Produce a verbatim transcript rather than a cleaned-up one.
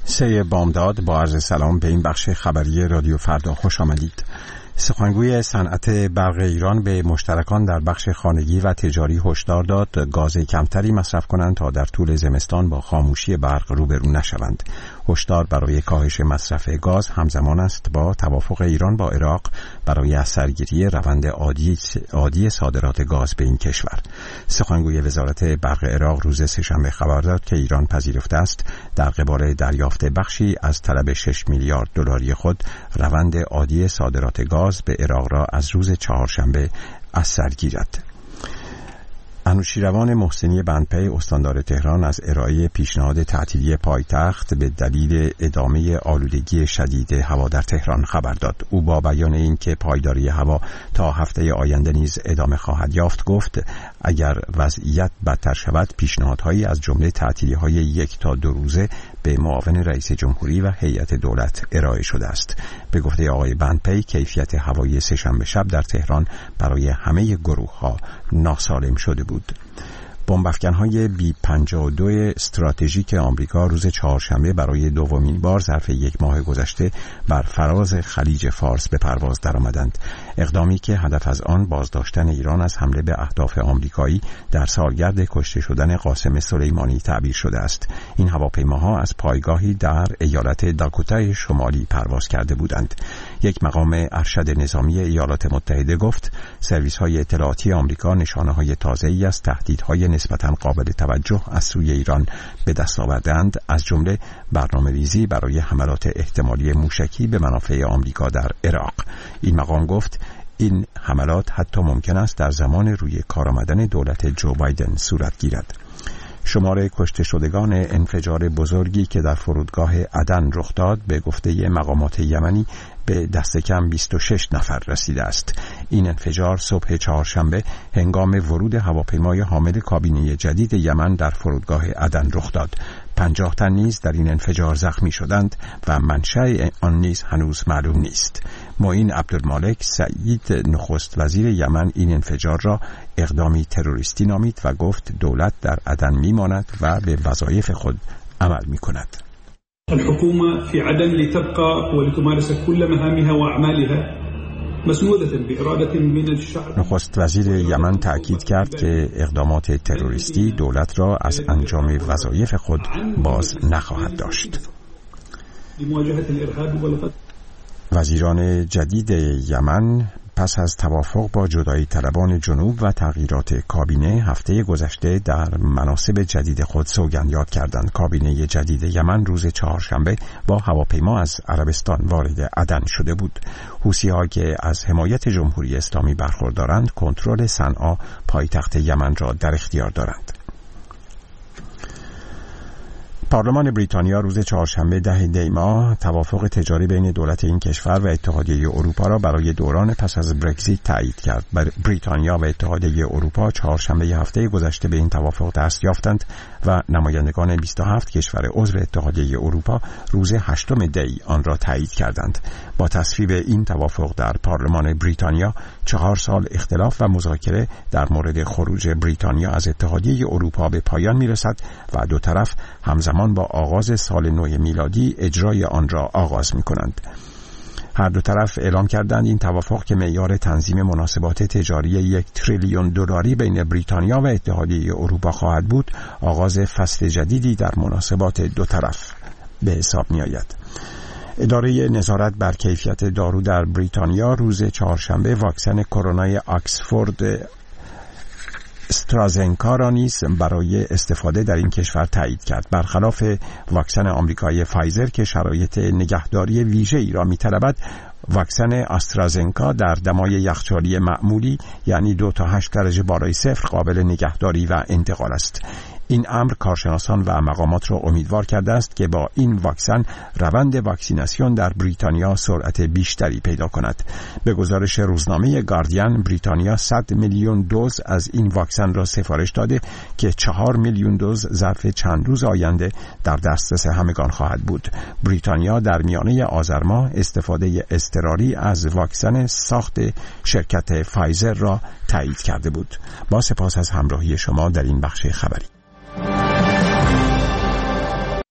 سه بامداد با عرض سلام به این بخش خبری رادیو فردا خوش آمدید. سخنگوی صنعت برق ایران به مشترکان در بخش خانگی و تجاری هشدار داد گاز کمتری مصرف کنند تا در طول زمستان با خاموشی برق روبرو نشوند. هشدار برای کاهش مصرف گاز همزمان است با توافق ایران با عراق برای از سرگیری روند عادی عادی صادرات گاز به این کشور. سخنگوی وزارت برق عراق روز سه‌شنبه خبر داد که ایران پذیرفته است در قبال دریافت بخشی از طلب شش میلیارد دلاری خود روند عادی صادرات گاز به عراق را از روز چهارشنبه از سر گیرد. انوشیروان محسنی بندپی استاندار تهران از ارائه پیشنهاد تعطیلی پایتخت به دلیل ادامه آلودگی شدید هوا در تهران خبر داد. او با بیان اینکه پایداری هوا تا هفته آینده نیز ادامه خواهد یافت گفت اگر وضعیت بدتر شود پیشنهادهایی از جمله تعطیلی‌های یک تا دو روزه به معاون رئیس جمهوری و هیئت دولت ارائه شده است. به گفته آقای بندپی کیفیت هوایی سه‌شنبه شب در تهران برای همه گروه‌ها ناسالم شده بود. بمب‌افکن‌های بی پنجاه و دو استراتژیک آمریکا روز چهارشنبه برای دومین بار ظرف یک ماه گذشته بر فراز خلیج فارس به پرواز درآمدند. اقدامی که هدف از آن بازداشتن ایران از حمله به اهداف آمریکایی در سالگرد کشته شدن قاسم سلیمانی تعبیر شده است. این هواپیماها از پایگاهی در ایالت داکوتای شمالی پرواز کرده بودند. یک مقام ارشد نظامی ایالات متحده گفت سرویس‌های اطلاعاتی آمریکا نشانه‌های تازه‌ای از تهدیدهای نسبتاً قابل توجه از سوی ایران به دست آوردند، از جمله برنامه‌ریزی برای حملات احتمالی موشکی به منافع آمریکا در عراق. این مقام گفت این حملات حتی ممکن است در زمان روی کار آمدن دولت جو بایدن صورت گیرد. شمار کشته شدگان انفجار بزرگی که در فرودگاه عدن رخ داد به گفته مقامات یمنی به دست کم بیست و شش نفر رسیده است. این انفجار صبح چهارشنبه هنگام ورود هواپیمای حامل کابینه جدید یمن در فرودگاه عدن رخ داد. پنجاه تن نیز در این انفجار زخمی شدند و منشأ آن نیز هنوز معلوم نیست. معین عبدالمالک سعید نخست وزیر یمن این انفجار را اقدامی تروریستی نامید و گفت دولت در عدن میماند و به وظایف خود عمل میکند. الحكومة في عدن لتبقى ولتمارس كل مهامها وأعمالها مسنودة بإرادة من الشعب. نخست وزیر یمن تأکید کرد که اقدامات تروریستی دولت را از انجام وظایف خود باز نخواهد داشت. لمواجهة الإرهاب والغد. وزیران جدید یمن پس از توافق با جدایی طلبان جنوب و تغییرات کابینه هفته گذشته در مناصب جدید خود سوگند یاد کردند. کابینه جدید یمن روز چهارشنبه با هواپیما از عربستان وارد عدن شده بود. حوثی‌ها که از حمایت جمهوری اسلامی برخوردارند کنترل صنعا پایتخت یمن را در اختیار دارند. پارلمان بریتانیا روز چهارشنبه ده دی ماه توافق تجاری بین دولت این کشور و اتحادیه اروپا را برای دوران پس از برگزیت تایید کرد. بریتانیا و اتحادیه اروپا چهارشنبه هفته گذشته به این توافق دست یافتند و نمایندگان بیست و هفت کشور عضو اتحادیه اروپا روز هشتم دی آن را تایید کردند. با تصویب این توافق در پارلمان بریتانیا چهار سال اختلاف و مذاکره در مورد خروج بریتانیا از اتحادیه اروپا به پایان میرسد و دو طرف همزمان با آغاز سال نو میلادی اجرای آن را آغاز می‌کنند. هر دو طرف اعلام کردند این توافق که معیار تنظیم مناسبات تجاری یک تریلیون دلاری بین بریتانیا و اتحادیه اروپا خواهد بود، آغاز فصل جدیدی در مناسبات دو طرف به حساب می‌آید. اداره نظارت بر کیفیت دارو در بریتانیا روز چهارشنبه واکسن کرونای آکسفورد استرازنکا را نیز برای استفاده در این کشور تایید کرد. برخلاف واکسن آمریکایی فایزر که شرایط نگهداری ویژه‌ای را می‌طلبد، واکسن آسترازنکا در دمای یخچالی معمولی یعنی دو تا هشت درجه بالای صفر قابل نگهداری و انتقال است. این امر کارشناسان و مقامات را امیدوار کرده است که با این واکسن روند واکسیناسیون در بریتانیا سرعت بیشتری پیدا کند. به گزارش روزنامه گاردین، بریتانیا صد میلیون دوز از این واکسن را سفارش داده که چهار میلیون دوز ظرف چند روز آینده در دسترس همگان خواهد بود. بریتانیا در میانه آذر ماه استفاده اضطراری از واکسن ساخت شرکت فایزر را تایید کرده بود. با سپاس از همراهی شما در این بخش خبری.